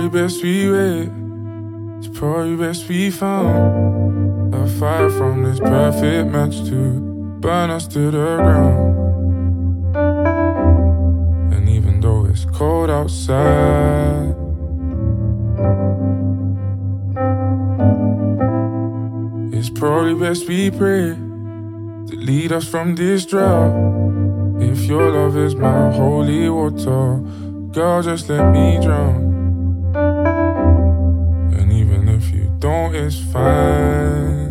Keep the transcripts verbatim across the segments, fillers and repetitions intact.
probably best we wait. It's probably best we found a fire from this perfect match to burn us to the ground. And even though it's cold outside, it's probably best we pray to lead us from this drought. If your love is my holy water, girl, just let me drown. And even if you don't, it's fine.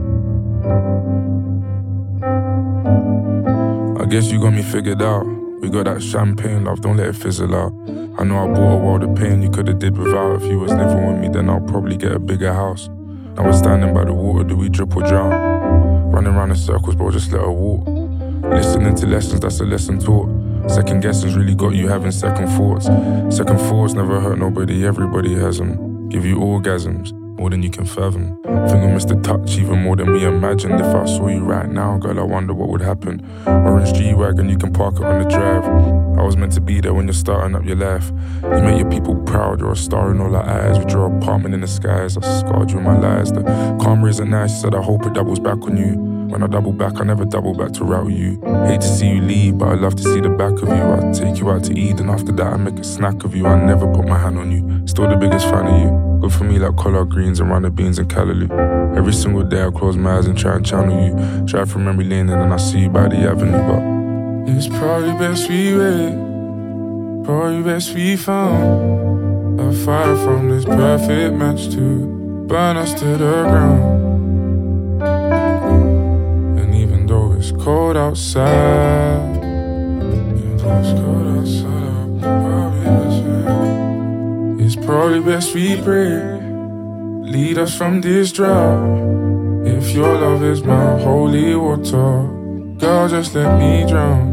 I guess you got me figured out. We got that champagne love, don't let it fizzle out. I know I bought a world of pain you could've did without. If you was living with me, then I'll probably get a bigger house. Now we're standing by the water, do we drip or drown? Running around in circles, bro, just let her walk. Listening to lessons, that's a lesson taught. Second guessing's really got you having second thoughts. Second thoughts never hurt nobody, everybody has them. Give you orgasms, more than you can fathom. Think I missed the touch even more than we imagined. If I saw you right now, girl, I wonder what would happen. Orange G-Wagon, you can park it on the drive. I was meant to be there when you're starting up your life. You make your people proud, you're a star in all our eyes. With your apartment in the skies, I scarred you in my lies. The karma isn't nice, she said I hope it doubles back on you. When I double back, I never double back to route you. Hate to see you leave, but I love to see the back of you. I take you out to eat, and after that I make a snack of you. I never put my hand on you, still the biggest fan of you. Good for me like collard greens and runner beans and callaloo. Every single day I close my eyes and try and channel you. Drive from memory lane and then I see you by the avenue. But it's probably best we wait, probably best we found a fire from this perfect match to burn us to the ground. It's cold outside. It's cold outside. It's probably best we pray. Lead us from this drought. If your love is my holy water, girl, just let me drown.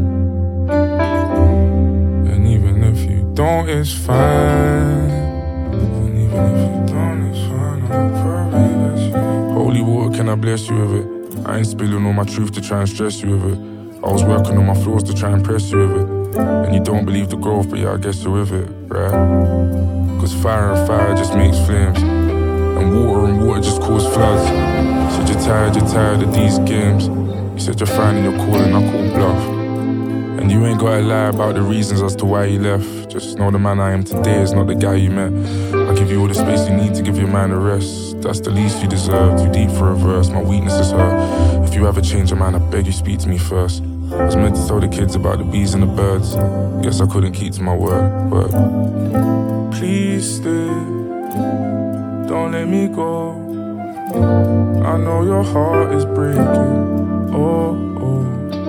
And even if you don't, it's fine. And even if you don't, it's fine. I'll probably let you. Holy water, can I bless you with it? I ain't spilling all my truth to try and stress you with it. I was working on my flaws to try and press you with it. And you don't believe the growth, but yeah, I guess you're with it, right? Cause fire and fire just makes flames, and water and water just cause floods. You said you're tired, you're tired of these games. You said you're finding your calling, I call bluff. And you ain't gotta lie about the reasons as to why you left. Just know the man I am today is not the guy you met. I give you all the space you need to give your mind a rest. That's the least you deserve, too deep for a verse. My weakness is her. If you ever change your mind, I beg you speak to me first. I was meant to tell the kids about the bees and the birds. Guess I couldn't keep to my word, but please stay, don't let me go. I know your heart is breaking, oh, oh.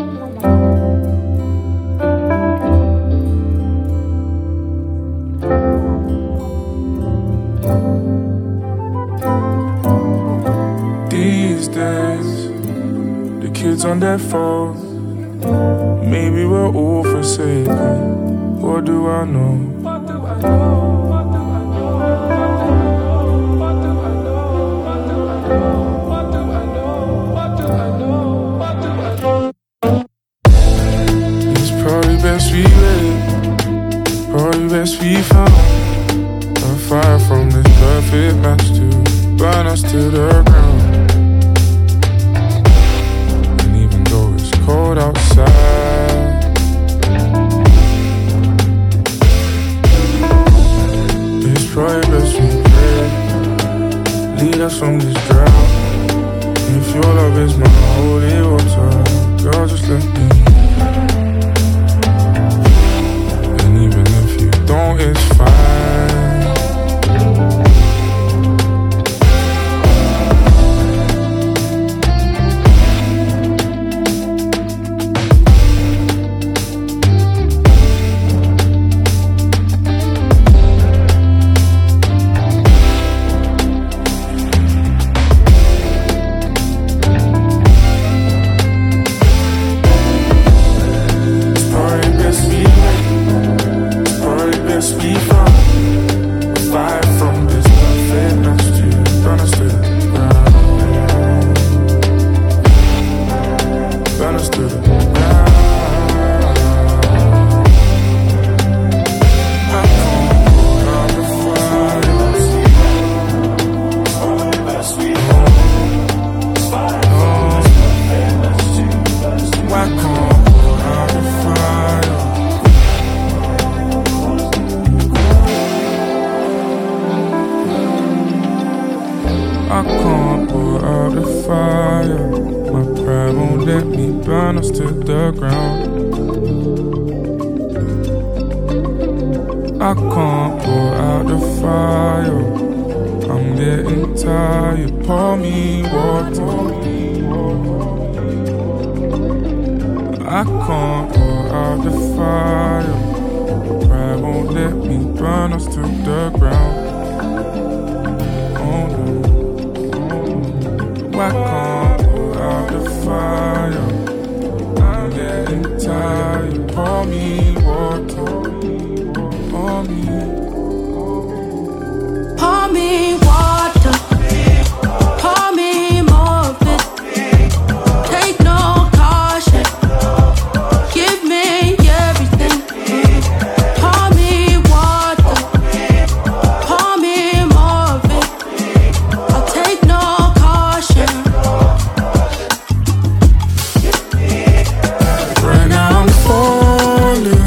These days, the kids on their phones, maybe we're all forsaken. What do I know? What do I know? What do I know? What do I know? What do I know? What do I know? What do I know? It's probably best we wait, probably best we found a fire from this perfect match to burn us to the ground. Cold outside. It's probably best we pray. Lead us from this drought. If your love is my holy water, girl, just let me. And even if you don't, it's fine. the ground. I can't put out the fire. I'm getting tired. Pour me water. I can't put out the fire. Pride won't let me burn us to the ground. Oh no. I can't put out the fire. I'm getting tired. Pour me water. Pour me. Pour me water. Pour me more of it. Take no caution. Give me everything. Pour me water. Pour me more of it. I'll take no caution. Right now I'm falling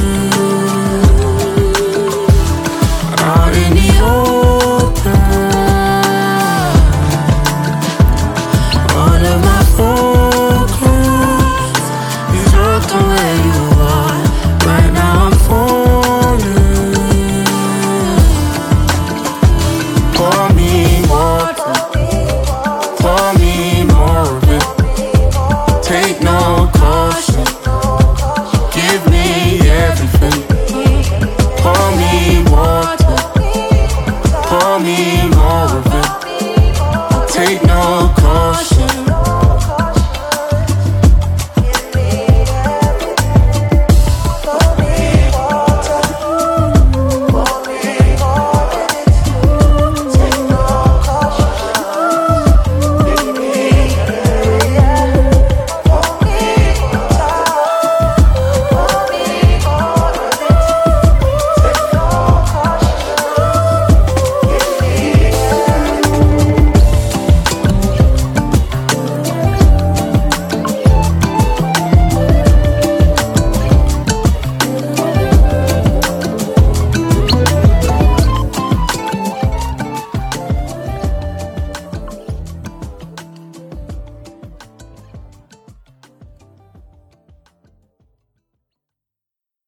out in the open. All of my focus is locked on where you are. Right now I'm falling. Pour me water. Pour me more of it. Take no call.